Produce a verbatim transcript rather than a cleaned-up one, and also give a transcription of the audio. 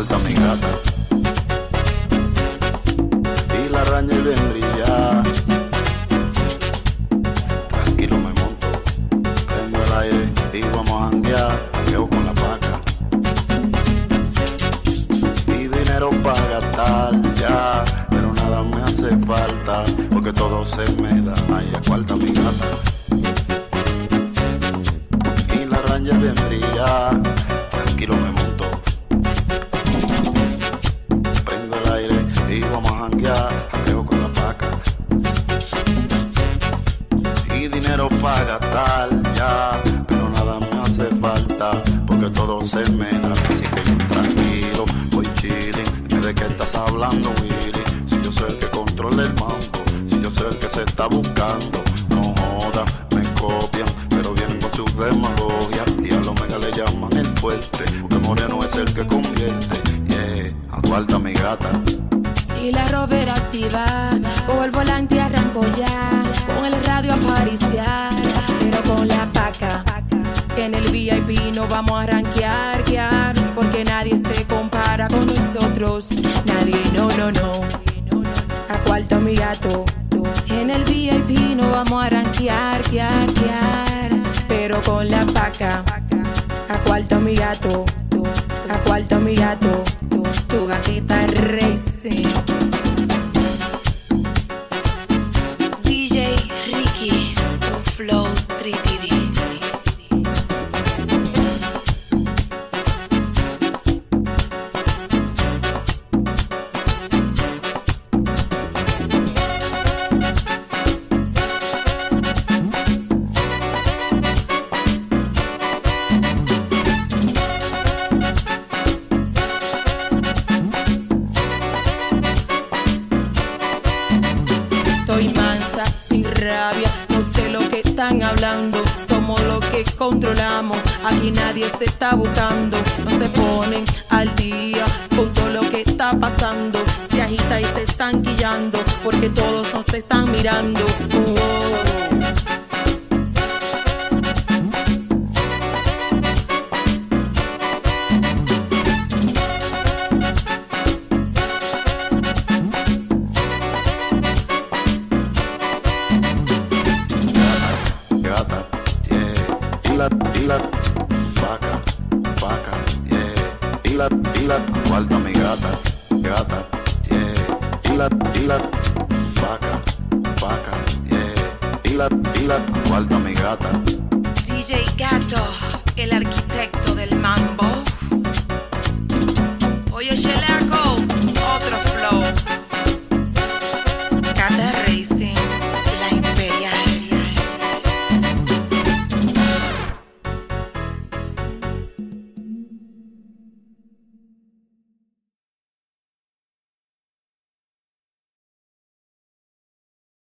cuarta mi gata. Y la araña y bien brilla. Tranquilo me monto, prendo el aire y vamos a janguear. Jangueo con la paca. Y dinero para gastar ya, pero nada me hace falta, porque todo se me da. Ay, a cuarta mi gata. Y la araña bien brilla. Tranquilo me monto, prendo el aire y vamos a janguear. Jangueo con la paca. Y dinero para gastar ya, pero nada me hace falta, porque todo se me da. Así que yo tranquilo, voy chilling. Dime de qué estás hablando, Willy. Si yo soy el que controla el mambo, si yo soy el que se está buscando. No joda, me copian, pero vienen con su demagogia. Y a lo mega le llaman el fuerte, porque Moreno es el que convierte. Yeah, a cuarta mi gata. Y la rover activa, con el volante arranco ya, con el radio a pariciar, pero con la paca. En el V I P no vamos a rankear, guiar, porque nadie se compara con nosotros. Nadie, no, no, no. A cuarta mi gato. En el V I P no vamos a rankear, guiar, guiar, pero con la paca. A cuarta mi gato. A cuarta mi gato. Tu gatita racing. D J Ricky, un flow tricky D. Soy mansa, sin rabia, no sé lo que están hablando. Somos los que controlamos, aquí nadie se está buscando. No se ponen al día con todo lo que está pasando. Se agita y se están guiando, porque todos nos están mirando. Oh. Y la vaca, vaca, yeah. Y la, y la, cuarta mi gata, gata, yeah. Y la, y la, vaca, vaca, yeah. Y la, y la, cuarta mi gata. D J Gato, el arquitecto del mambo.